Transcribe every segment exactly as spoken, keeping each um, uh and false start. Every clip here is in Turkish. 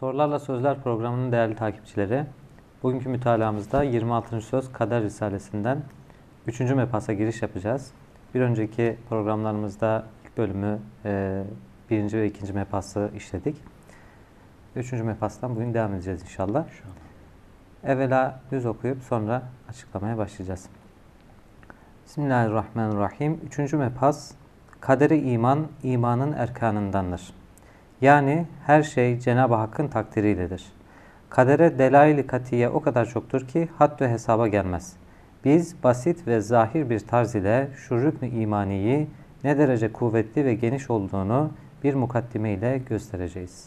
Sorularla Sözler programının değerli takipçileri, bugünkü mütalaamızda yirmi altıncı Söz Kader Risalesinden üçüncü mebhasa giriş yapacağız. Bir önceki programlarımızda ilk bölümü e, birinci ve ikinci mebhası işledik. Üçüncü mebhastan bugün devam edeceğiz inşallah. İnşallah. Evvela düz okuyup sonra açıklamaya başlayacağız. Bismillahirrahmanirrahim. Üçüncü mebhas, kaderi iman, imanın erkanındandır. Yani her şey Cenab-ı Hakk'ın takdiriyledir. Kadere delail-i katiye o kadar çoktur ki had ve hesaba gelmez. Biz basit ve zahir bir tarz ile şu rükn-ü imaniyi ne derece kuvvetli ve geniş olduğunu bir mukaddime ile göstereceğiz.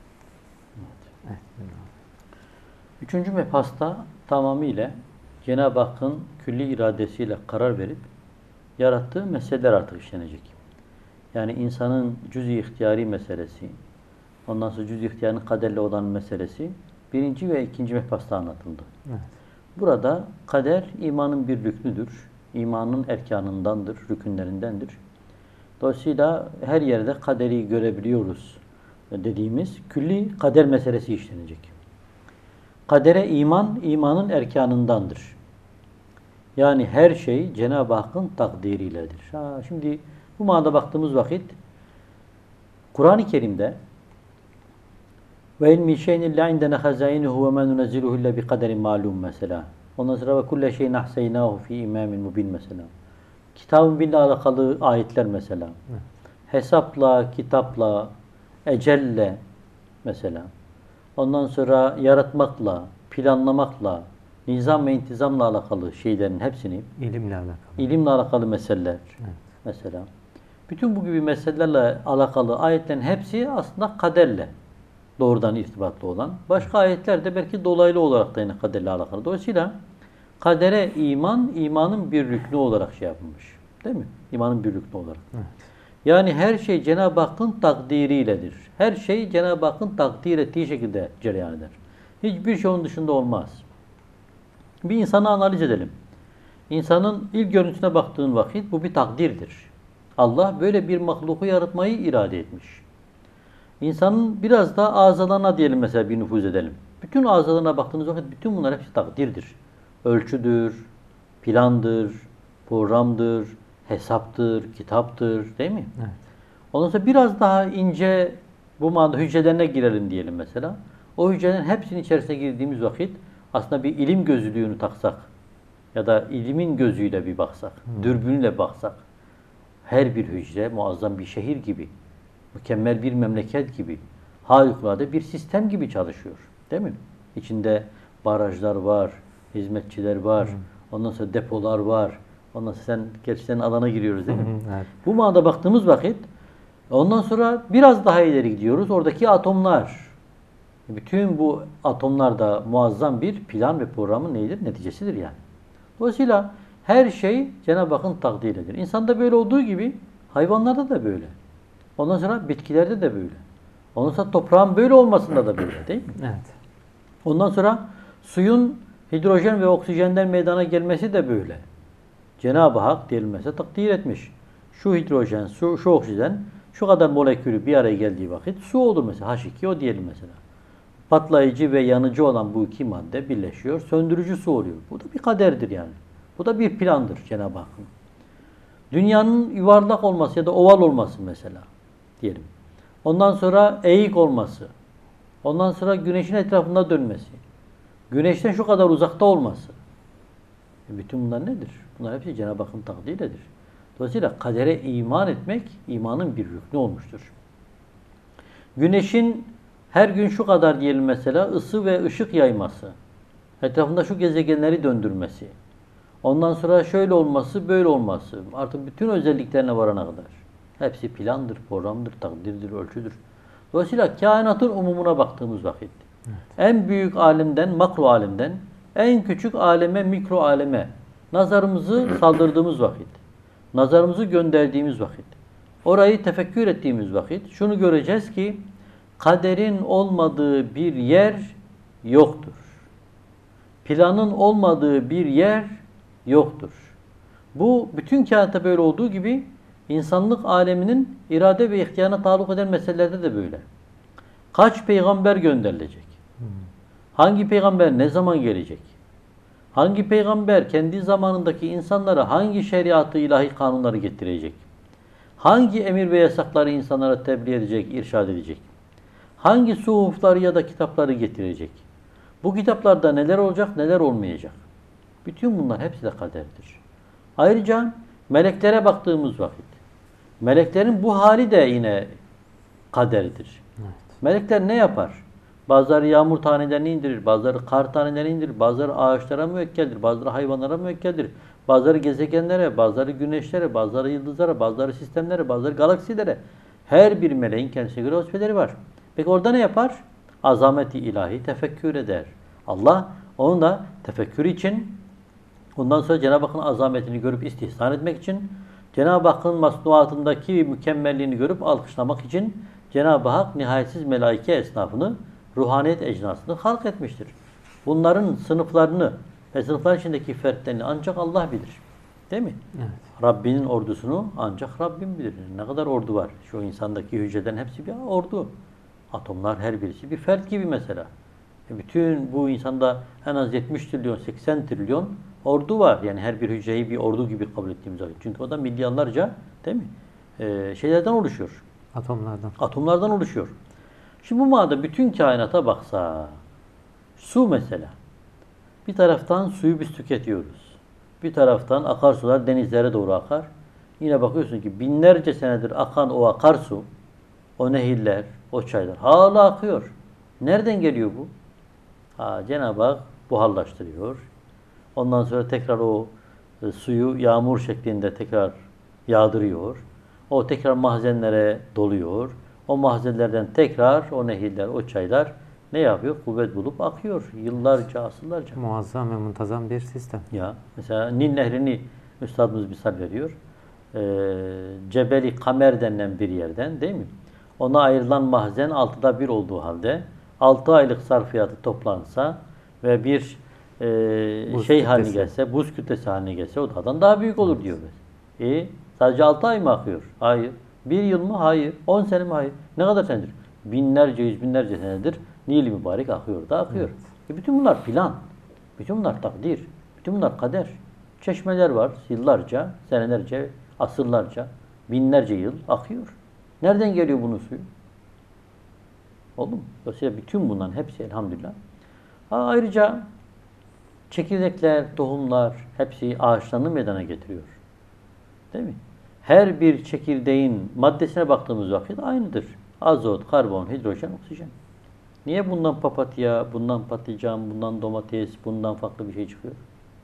Evet. Üçüncü mebhasta tamamıyla Cenab-ı Hakk'ın külli iradesiyle karar verip yarattığı meseleler artık işlenecek. Yani insanın cüz-i ihtiyari meselesi, ondan sonra cüz-i ihtiyarın kaderle olan meselesi birinci ve ikinci mebhasta anlatıldı. Evet. Burada kader imanın bir rüknüdür. İmanın erkanındandır, rükünlerindendir. Dolayısıyla her yerde kaderi görebiliyoruz dediğimiz külli kader meselesi işlenecek. Kadere iman, imanın erkanındandır. Yani her şey Cenab-ı Hakk'ın takdiriyledir. Ha, şimdi bu manada baktığımız vakit Kur'an-ı Kerim'de ve in min şeyin illa indena hazainuhu ve ma nunziluhu illa bi kaderin malum mesela. Ondan sonra ve kulle şeyin ahsaynahu fi imamin mubin mesela. Kitabın binle alakalı ayetler mesela. Evet. Hesapla, kitapla, ecelle mesela. Ondan sonra yaratmakla, planlamakla, nizam ve intizamla alakalı şeylerin hepsini, ilimle alakalı, ilimle alakalı meseleler evet. mesela. Bütün bu gibi meselelerle alakalı ayetlerin hepsi aslında kaderle doğrudan irtibatlı olan. Başka ayetler de belki dolaylı olarak da yine kaderle alakalı. Dolayısıyla kadere iman, imanın bir rüknü olarak şey yapılmış. Değil mi? İmanın bir rüknü olarak. Evet. Yani her şey Cenab-ı Hakk'ın takdiriyledir. Her şey Cenab-ı Hakk'ın takdir ettiği şekilde cereyan eder. Hiçbir şey onun dışında olmaz. Bir insanı analiz edelim. İnsanın ilk görüntüsüne baktığın vakit bu bir takdirdir. Allah böyle bir mahluku yaratmayı irade etmiş. İnsanın biraz da azalarına diyelim mesela bir nüfuz edelim. Bütün azalarına baktığınız vakit bütün bunlar hepsi takdirdir. Ölçüdür, plandır, programdır, hesaptır, kitaptır değil mi? Evet. Ondan sonra biraz daha ince bu manada hücrelerine girelim diyelim mesela. O hücrelerin hepsinin içerisine girdiğimiz vakit aslında bir ilim gözlüğünü taksak ya da ilimin gözüyle bir baksak, hmm. dürbünle baksak her bir hücre muazzam bir şehir gibi, mükemmel bir memleket gibi, harikulade bir sistem gibi çalışıyor. Değil mi? İçinde barajlar var, hizmetçiler var, hmm. ondan sonra depolar var. Ondan sonra sen, gerçekten alana giriyoruz değil mi? Evet. Bu manada baktığımız vakit ondan sonra biraz daha ileri gidiyoruz. Oradaki atomlar. Bütün bu atomlar da muazzam bir plan ve programın neyidir? Neticesidir yani. Dolayısıyla her şey Cenab-ı Hakk'ın takdiridir. İnsanda böyle olduğu gibi hayvanlarda da böyle. Ondan sonra bitkilerde de böyle. Ondan sonra toprağın böyle olmasında da böyle değil mi? Evet. Ondan sonra suyun hidrojen ve oksijenden meydana gelmesi de böyle. Cenab-ı Hak diyelim mesela takdir etmiş. Şu hidrojen, su, şu oksijen, şu kadar molekülü bir araya geldiği vakit su olur mesela. H iki O diyelim mesela. Patlayıcı ve yanıcı olan bu iki madde birleşiyor. Söndürücü su oluyor. Bu da bir kaderdir yani. Bu da bir plandır Cenab-ı Hakk'ın. Dünyanın yuvarlak olması ya da oval olması mesela diyelim. Ondan sonra eğik olması. Ondan sonra güneşin etrafında dönmesi. Güneşten şu kadar uzakta olması. E bütün bunlar nedir? Bunlar hepsi Cenab-ı Hakk'ın takdiridir. Dolayısıyla kadere iman etmek imanın bir rüknü olmuştur. Güneşin her gün şu kadar diyelim mesela ısı ve ışık yayması. Etrafında şu gezegenleri döndürmesi. Ondan sonra şöyle olması, böyle olması. Artık bütün özelliklerine varana kadar. Hepsi plandır, programdır, takdirdir, ölçüdür. Dolayısıyla kainatın umumuna baktığımız vakit evet. en büyük alemden, makro alemden en küçük aleme, mikro aleme nazarımızı saldırdığımız vakit, nazarımızı gönderdiğimiz vakit, orayı tefekkür ettiğimiz vakit şunu göreceğiz ki kaderin olmadığı bir yer yoktur. Planın olmadığı bir yer yoktur. Bu bütün kainatta böyle olduğu gibi insanlık aleminin irade ve ihtiyarına taluk eden meselelerde de böyle. Kaç peygamber gönderilecek? Hmm. Hangi peygamber ne zaman gelecek? Hangi peygamber kendi zamanındaki insanlara hangi şeriatı, ilahi kanunları getirecek? Hangi emir ve yasakları insanlara tebliğ edecek, irşad edecek? Hangi suhufları ya da kitapları getirecek? Bu kitaplarda neler olacak, neler olmayacak? Bütün bunlar hepsi de kaderdir. Ayrıca meleklere baktığımız vakit, meleklerin bu hali de yine kaderdir. Evet. Melekler ne yapar? Bazıları yağmur tanelerini indirir, bazıları kar tanelerini indirir, bazıları ağaçlara müvekkeldir, bazıları hayvanlara müvekkeldir, bazıları gezegenlere, bazıları güneşlere, bazıları yıldızlara, bazıları sistemlere, bazıları galaksilere. Her bir meleğin kendisine göre vazifeleri var. Peki orada ne yapar? Azameti ilahi tefekkür eder. Allah onu da tefekkür için, ondan sonra Cenab-ı Hakk'ın azametini görüp istihsan etmek için, Cenab-ı Hakk'ın masnuatındaki mükemmelliğini görüp alkışlamak için Cenab-ı Hak nihayetsiz melaike esnafını, ruhaniyet ecnasını halk etmiştir. Bunların sınıflarını ve sınıflar içindeki fertlerini ancak Allah bilir. Değil mi? Evet. Rabbinin ordusunu ancak Rabbim bilir. Ne kadar ordu var? Şu insandaki hücreden hepsi bir ordu. Atomlar her birisi bir fert gibi mesela. E bütün bu insanda en az yetmiş trilyon, seksen trilyon ordu var. Yani her bir hücreyi bir ordu gibi kabul ettiğimiz vakit. Çünkü o da milyonlarca, değil mi? Ee, şeylerden oluşuyor. Atomlardan. Atomlardan oluşuyor. Şimdi bu manada bütün kainata baksa, su mesela. Bir taraftan suyu biz tüketiyoruz. Bir taraftan akarsular denizlere doğru akar. Yine bakıyorsun ki binlerce senedir akan o akarsu, o nehirler, o çaylar hala akıyor. Nereden geliyor bu? Ha, Cenab-ı Hak buharlaştırıyor. Ondan sonra tekrar o e, suyu yağmur şeklinde tekrar yağdırıyor. O tekrar mahzenlere doluyor. O mahzenlerden tekrar o nehirler, o çaylar ne yapıyor? Kuvvet bulup akıyor. Yıllarca, asırlarca. Muazzam ve muntazam bir sistem. Ya mesela Nil Nehri'ni üstadımız misal veriyor. Ee, Cebeli Kamer denilen bir yerden, değil mi? Ona ayrılan mahzen altıda bir olduğu halde altı aylık sarfiyatı toplansa ve bir e, şey haline gelse, buz kütlesi haline gelse o dağdan daha büyük olur diyor. E, sadece altı ay mı akıyor? Hayır. Bir yıl mı? Hayır. On sene mi? Hayır. Ne kadar senedir? Binlerce, yüz binlerce senedir Nil-i Mübarek akıyor da akıyor. Evet. E bütün bunlar plan. Bütün bunlar takdir. Bütün bunlar kader. Çeşmeler var. Yıllarca, senelerce, asırlarca, binlerce yıl akıyor. Nereden geliyor bunun suyu? Oldu mu? Dolayısıyla bütün bunların hepsi elhamdülillah. Ha, ayrıca çekirdekler, tohumlar hepsi ağaçlarını meydana getiriyor. Değil mi? Her bir çekirdeğin maddesine baktığımız vakit aynıdır. Azot, karbon, hidrojen, oksijen. Niye bundan papatya, bundan patlıcan, bundan domates, bundan farklı bir şey çıkıyor?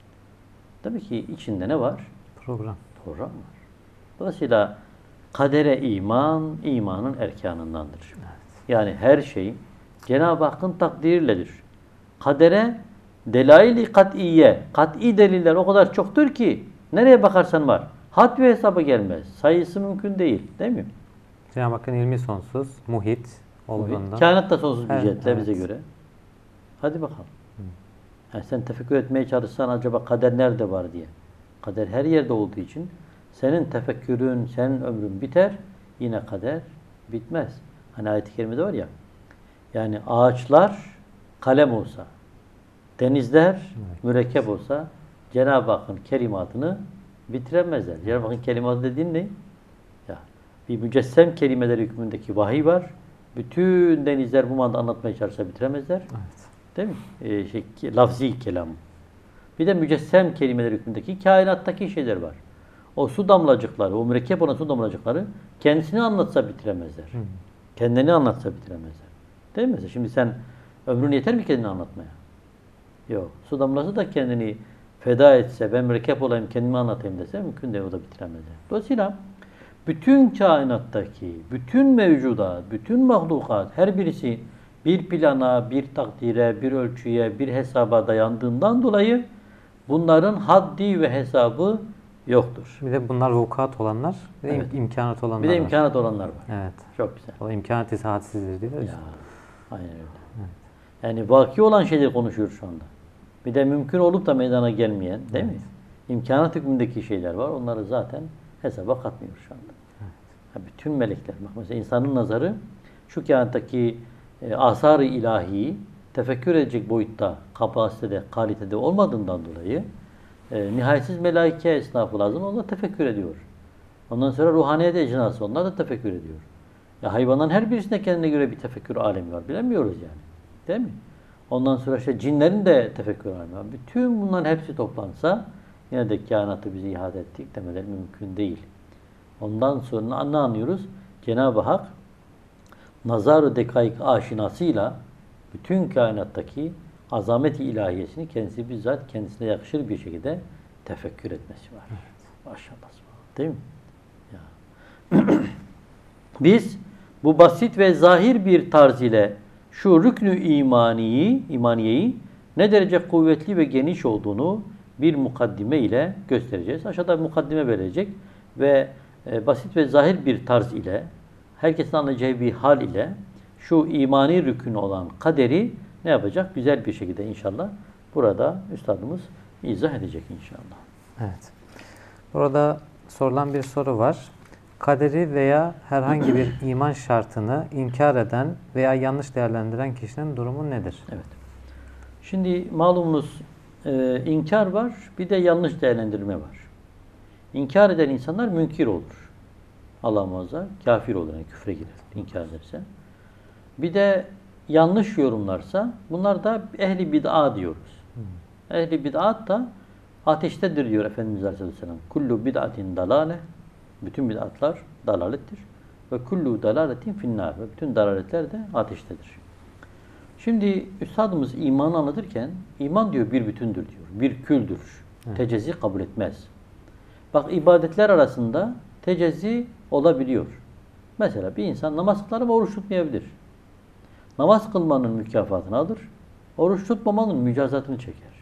Tabii ki içinde ne var? Program. Program var. Dolayısıyla kadere iman, imanın erkanındandır. Evet. Yani her şey Cenab-ı Hakk'ın takdiriyledir. Kadere delail-i kat'iye, kat'i deliller o kadar çoktur ki nereye bakarsan var. Had ve hesabı gelmez. Sayısı mümkün değil. Değil mi? Cenab-ı Hakk'ın ilmi sonsuz, muhit olduğundan. Kainat da sonsuz bir evet, cihetle evet. bize göre. Hadi bakalım. Yani sen tefekkür etmeye çalışsan acaba kader nerede var diye. Kader her yerde olduğu için senin tefekkürün, senin ömrün biter. Yine kader bitmez. Hani ayet-i kerimede var ya. Yani ağaçlar kalem olsa, denizler evet. mürekkep olsa Cenab-ı Hakk'ın kelimatını bitiremezler. Cenab-ı Hakk'ın kelimatı dediğin ne? Ya, bir mücessem kelimeler hükmündeki vahiy var. Bütün denizler bu manada anlatmaya çalışsa bitiremezler. Evet. Değil mi? Ee, şey, lafzi kelam. Bir de mücessem kelimeler hükmündeki kainattaki şeyler var. O su damlacıkları, o mürekkep olan su damlacıkları kendisini anlatsa bitiremezler. Hı. Kendini anlatsa bitiremezler. Değil mi? Şimdi sen ömrün yeter mi kendini anlatmaya? Yok. Su damlası da kendini feda etse, ben mürekkep olayım, kendimi anlatayım dese mümkün değil, o da bitiremezler. Dolayısıyla bütün kainattaki, bütün mevcudat, bütün mahlukat, her birisi bir plana, bir takdire, bir ölçüye, bir hesaba dayandığından dolayı bunların haddi ve hesabı yoktur. Bir de bunlar vukuat olanlar, bir de evet. imkanat olanlar var. Bir de var. imkanat olanlar var. Evet. Çok güzel. O imkanat isahatsizdir diyoruz. Ya, aynen öyle. Evet. Yani vaki olan şeyleri konuşuyoruz şu anda. Bir de mümkün olup da meydana gelmeyen, değil evet. mi? İmkanat hükmündeki şeyler var. Onları zaten hesaba katmıyor şu anda. Evet. Ha, bütün melekler. Bak mesela insanın nazarı şu kainattaki e, asar-ı ilahiyi tefekkür edecek boyutta, kapasitede, kalitede olmadığından dolayı e, nihayetsiz melaike esnafı lazım. Onlar tefekkür ediyor. Ondan sonra ruhaniyet ecnası onlar da tefekkür ediyor. Ya hayvanların her birisinde kendine göre bir tefekkür alemi var. Bilemiyoruz yani. Değil mi? Ondan sonra işte cinlerin de tefekkür alemi var. Bütün bunların hepsi toplansa yine de kainatı bizi ihade ettik demeleri mümkün değil. Ondan sonra ne anlıyoruz? Cenab-ı Hak nazar-ı dekaik aşinasıyla bütün kainattaki azamet-i ilahiyesini kendisi bizzat kendisine yakışır bir şekilde tefekkür etmesi var. Evet. Maşallah. Değil mi? Ya. Biz bu basit ve zahir bir tarz ile şu rüknü imaniyi, imaniyeyi ne derece kuvvetli ve geniş olduğunu bir mukaddime ile göstereceğiz. Aşağıda bir mukaddime verecek ve e, basit ve zahir bir tarz ile herkesin anlayacağı bir hal ile şu imani rükün olan kaderi ne yapacak? Güzel bir şekilde inşallah burada üstadımız izah edecek inşallah. Evet. Burada sorulan bir soru var. Kaderi veya herhangi bir iman şartını inkar eden veya yanlış değerlendiren kişinin durumu nedir? Evet. Şimdi malumunuz e, inkar var, bir de yanlış değerlendirme var. İnkar eden insanlar münkir olur. Allah muhafaza kafir olur, yani küfre girer inkar ederse. Bir de yanlış yorumlarsa bunlar da ehli bid'a diyoruz. Hmm. Ehli bid'at da ateştedir diyor Efendimiz Aleyhisselam. Kullu bid'atin dalale. Bütün bid'atlar dalalettir. Ve kullu dalaletin finnâr. Ve bütün dalaletler de ateştedir. Şimdi üstadımız imanı anlatırken iman diyor bir bütündür diyor. Bir küldür. Evet. Tecezzi kabul etmez. Bak ibadetler arasında tecezzi olabiliyor. Mesela bir insan namaz kılar ama oruç tutmayabilir. Namaz kılmanın mükafatını alır. Oruç tutmamanın mücazatını çeker.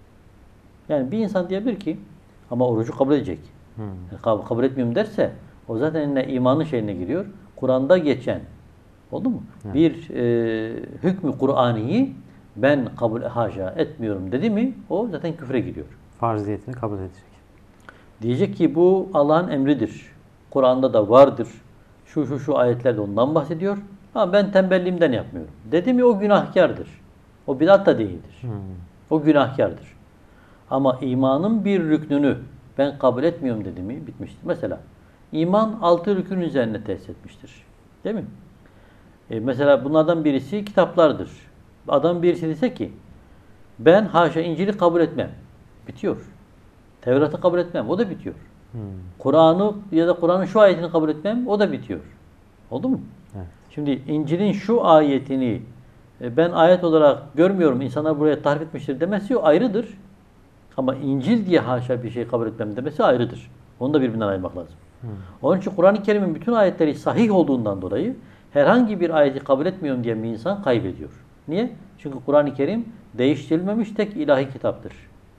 Yani bir insan diyebilir ki ama orucu kabul edecek. Hmm. Yani kabul etmiyorum derse o zaten ne imanın şeyine giriyor. Kur'an'da geçen oldu mu? Hmm. Bir e, hükmü Kur'ani'yi ben kabul haşa etmiyorum dedi mi o zaten küfre giriyor. Farziyetini kabul edecek. Diyecek ki bu Allah'ın emridir. Kur'an'da da vardır. Şu şu şu ayetlerde ondan bahsediyor. Ha ben tembelliğimden yapmıyorum. Dedi mi o günahkardır. O bid'at da değildir. Hmm. O günahkardır. Ama imanın bir rüknünü ben kabul etmiyorum dedi mi bitmiştir. Mesela iman altı rükün üzerine tesis etmiştir. Değil mi? E mesela bunlardan birisi kitaplardır. Adam birisi dese ki ben haşa İncil'i kabul etmem. Bitiyor. Tevrat'ı kabul etmem. O da bitiyor. Hmm. Kur'an'ı ya da Kur'an'ın şu ayetini kabul etmem. O da bitiyor. Oldu mu? Evet. Şimdi İncil'in şu ayetini ben ayet olarak görmüyorum. İnsanlar buraya tahrif etmiştir demesi o ayrıdır. Ama İncil diye haşa bir şey kabul etmem demesi ayrıdır. Onu da birbirinden ayırmak lazım. Hmm. Onun için Kur'an-ı Kerim'in bütün ayetleri sahih olduğundan dolayı herhangi bir ayeti kabul etmiyorum diyen bir insan kaybediyor. Niye? Çünkü Kur'an-ı Kerim değiştirilmemiş tek ilahi kitaptır.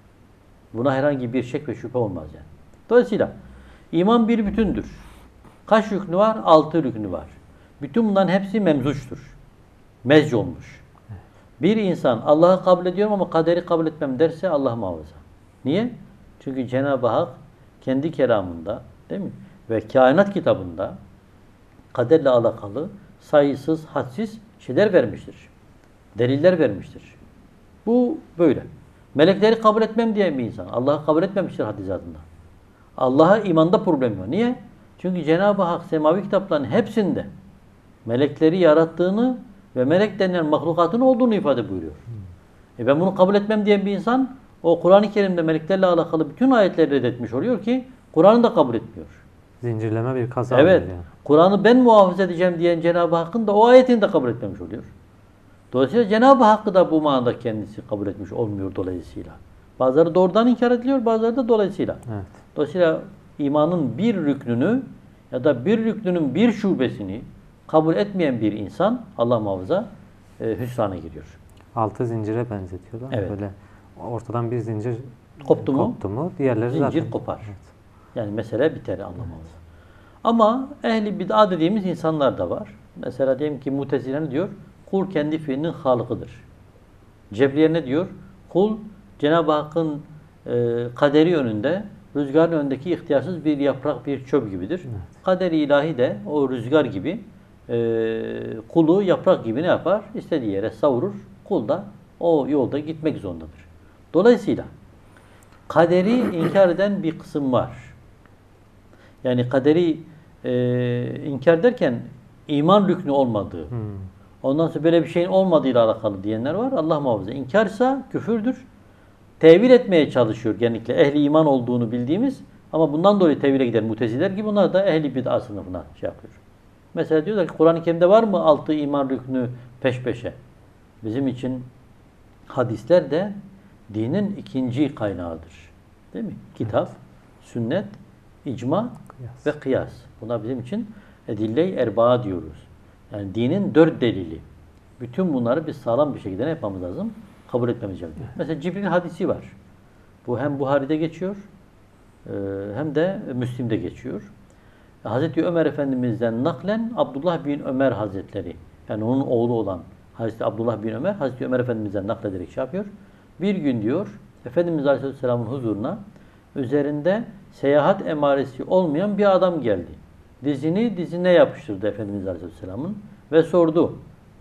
Buna herhangi bir şek ve şüphe olmaz yani. Dolayısıyla iman bir bütündür. Kaç rüknü var? Altı rüknü var. Bütün bunların hepsi memzuçtur. Mezc olmuş. Bir insan Allah'ı kabul ediyorum ama kaderi kabul etmem derse Allah muhafaza. Niye? Çünkü Cenab-ı Hak kendi kelamında değil mi? Ve kainat kitabında kaderle alakalı sayısız, hadsiz şeyler vermiştir. Deliller vermiştir. Bu böyle. Melekleri kabul etmem diyen bir insan Allah'ı kabul etmemiştir hadizatında. Allah'a imanda problem var. Niye? Çünkü Cenab-ı Hak semavi kitapların hepsinde melekleri yarattığını ve melek denilen mahlukatın olduğunu ifade buyuruyor. Hmm. E ben bunu kabul etmem diyen bir insan o Kur'an-ı Kerim'de meleklerle alakalı bütün ayetleri reddetmiş oluyor ki Kur'an'ı da kabul etmiyor. Zincirleme bir kaza. Evet. Yani. Kur'an'ı ben muhafaza edeceğim diyen Cenab-ı Hakk'ın da o ayetini de kabul etmemiş oluyor. Dolayısıyla Cenab-ı Hakk'ı da bu manada kendisi kabul etmiş olmuyor dolayısıyla. Bazıları doğrudan inkar ediliyor, bazıları da dolayısıyla. Evet. Dolayısıyla imanın bir rüknünü ya da bir rüknünün bir şubesini kabul etmeyen bir insan Allah muhafaza e, hüsrana giriyor. Altı zincire benzetiyorlar. Evet. Böyle ortadan bir zincir koptu mu, koptu mu diğerleri zincir zaten kopar. Evet. Yani mesele biter Allah muhafaza. Evet. Ama ehli bid'a dediğimiz insanlar da var. Mesela diyelim ki Mu'tezile diyor? Kul kendi fiilinin halıkıdır. Cebriye ne diyor? Kul Cenab-ı Hakk'ın e, kaderi önünde rüzgarın önündeki ihtiyarsız bir yaprak, bir çöp gibidir. Evet. Kader-i ilahi de o rüzgar gibi e, kulu yaprak gibi ne yapar? İstediği yere savurur. Kul da o yolda gitmek zorundadır. Dolayısıyla kaderi inkar eden bir kısım var. Yani kaderi e, inkar derken iman rüknü olmadığı, Hmm. ondan sonra böyle bir şeyin olmadığıyla alakalı diyenler var. Allah muhafaza. İnkarsa küfürdür. Tevil etmeye çalışıyor genellikle. Ehli iman olduğunu bildiğimiz ama bundan dolayı tevile gider muteziler gibi bunlar da ehli bid'a sınıfına şey yapıyor. Mesela diyorlar ki Kur'an-ı Kerim'de var mı altı iman rüknü peş peşe? Bizim için hadisler de dinin ikinci kaynağıdır. Değil mi? Kitap, sünnet, icma Kıyas. ve kıyas. Buna bizim için edille-i erbaa diyoruz. Yani dinin dört delili. Bütün bunları biz sağlam bir şekilde ne yapmamız lazım? Kabul etmemiz lazım. Mesela Cibril hadisi var. Bu hem Buhari'de geçiyor hem de Müslim'de geçiyor. Hazreti Ömer Efendimiz'den naklen Abdullah bin Ömer Hazretleri, yani onun oğlu olan Hazreti Abdullah bin Ömer, Hazreti Ömer Efendimiz'den naklederek şey yapıyor. Bir gün diyor, Efendimiz Aleyhisselam'ın huzuruna üzerinde seyahat emaresi olmayan bir adam geldi. Dizini dizine yapıştırdı Efendimiz Aleyhisselam'ın ve sordu.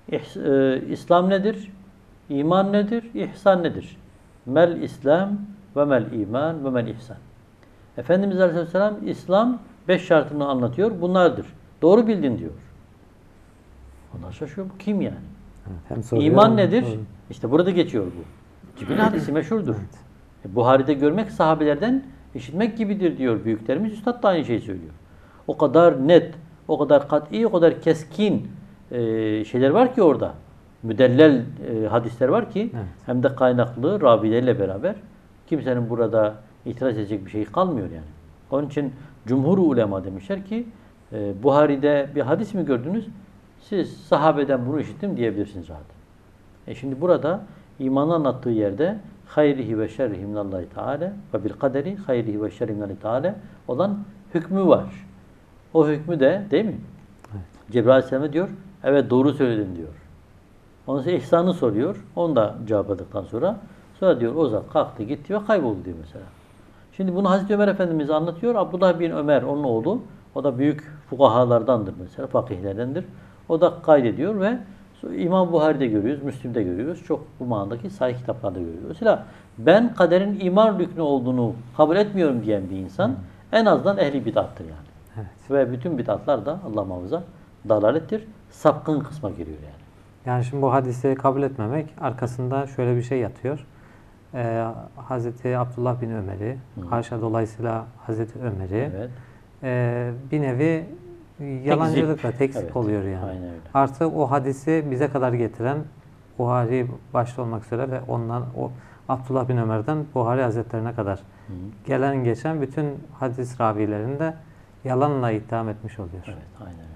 İslam nedir? İman nedir? İhsan nedir? Mel İslam ve mel iman ve mel ihsan. Efendimiz Aleyhisselam İslam beş şartını anlatıyor. Bunlardır. Doğru bildin diyor. Onlar şaşıyor. Bu kim yani? Hem soruyor, İman hem nedir? soruyor. İşte burada geçiyor bu. Cibril hadisi meşhurdur. Evet. E, Buhari'de görmek sahabelerden işitmek gibidir diyor büyüklerimiz. Üstad da aynı şeyi söylüyor. O kadar net, o kadar kat'i, o kadar keskin e, şeyler var ki orada. Müdellel e, hadisler var ki Evet. hem de kaynaklı ravileriyle beraber kimsenin burada itiraz edecek bir şey kalmıyor yani. Onun için cumhur ulema demişler ki e, Buhari'de bir hadis mi gördünüz? Siz sahabeden bunu işittim diyebilirsiniz rahat. E şimdi burada imanı anlattığı yerde hayrihi ve şerrihi minallahi teala ve bil kaderi hayrihi ve şerrihi minallahi teala olan hükmü var. O hükmü de değil mi? Evet. Cebrail Aleyhisselam'a diyor, evet doğru söyledin diyor. Ondan sonra ihsanı soruyor. Onu da cevapladıktan sonra sonra diyor o zat kalktı gitti ve kayboldu diyor mesela. Şimdi bunu Hazreti Ömer Efendimiz anlatıyor. Abdullah bin Ömer onun oğlu. O da büyük fukahalardandır mesela. Fakihlerdendir. O da kaydediyor ve İmam Buhari'de görüyoruz, Müslim'de görüyoruz. Çok bu manadaki sahih kitaplarda görüyoruz. Mesela ben kaderin iman rüknü olduğunu kabul etmiyorum diyen bir insan hmm. en azından ehli bid'attır yani. Evet. Ve bütün bid'atlar da Allah muhafaza dalalettir. Sapkın kısma giriyor yani. Yani şimdi bu hadisi kabul etmemek arkasında şöyle bir şey yatıyor. Ee, Hazreti Abdullah bin Ömer'i, haşa dolayısıyla Hazreti Ömer'i Evet. e, bir nevi yalancılıkla tekzip Evet. oluyor yani. Aynen öyle. Artı o hadisi bize kadar getiren Buhari başta olmak üzere ve ondan o Abdullah bin Ömer'den Buhari Hazretlerine kadar Hı. gelen geçen bütün hadis ravilerini de yalanla itham etmiş oluyor. Evet, aynen öyle.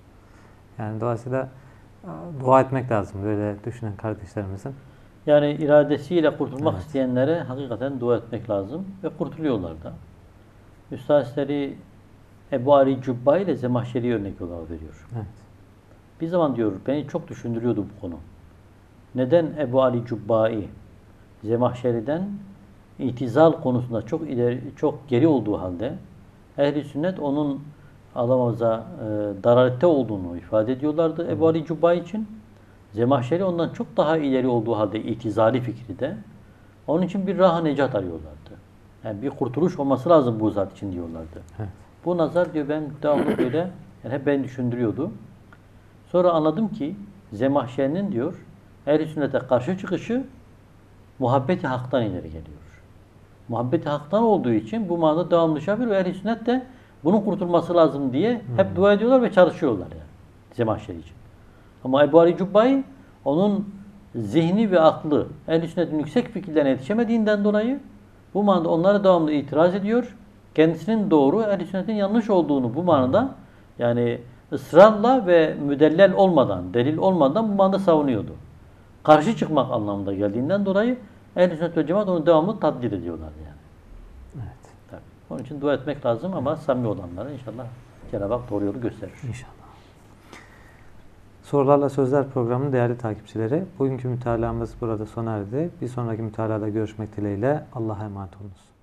Yani dolayısıyla dua etmek lazım böyle düşünen kardeşlerimizin. Yani iradesiyle kurtulmak Evet. isteyenlere hakikaten dua etmek lazım ve kurtuluyorlar da. Üstad Hazretleri Ebu Ali Cübba ile Zemahşeri örnek olarak veriyor. Evet. Bir zaman diyor beni çok düşündürüyordu bu konu. Neden Ebu Ali Cübba'yı Zemahşeri'den itizal konusunda çok ileri, çok geri olduğu halde Ehl-i Sünnet onun Allah'ımıza e, daralette olduğunu ifade ediyorlardı Ebu Ali Cübba için. Zemahşeri ondan çok daha ileri olduğu halde itizali fikri de. Onun için bir rah-ı necat arıyorlardı. Yani bir kurtuluş olması lazım bu zat için diyorlardı. Evet. Bu nazar diyor ben devamlı böyle yani hep beni düşündürüyordu. Sonra anladım ki Zemahşeri'nin diyor Ehl-i Sünnet'e karşı çıkışı muhabbeti haktan ileri geliyor. Muhabbeti haktan olduğu için bu manada devamlı şey yapıyor ve Ehl-i Sünnet de bunun kurtulması lazım diye hep dua ediyorlar ve çalışıyorlar yani Zemahşeri için. Ama Ebu Ali Cübba'yı onun zihni ve aklı Ehl-i Sünnet'in yüksek fikirlerine yetişemediğinden dolayı bu manada onlara devamlı itiraz ediyor. Kendisinin doğru, Ehl-i Sünnet'in yanlış olduğunu bu manada yani ısrarla ve müdellel olmadan, delil olmadan bu manada savunuyordu. Karşı çıkmak anlamında geldiğinden dolayı Ehl-i Sünnet ve Cemaat onu devamlı tadlil ediyorlar yani. Evet. Tabii. Onun için dua etmek lazım ama samimi olanlara inşallah Cenab-ı Hak doğru yolu gösterir. İnşallah. Sorularla Sözler programının değerli takipçileri, bugünkü mütalaamız burada sona erdi. Bir sonraki mütalada görüşmek dileğiyle Allah'a emanet olunuz.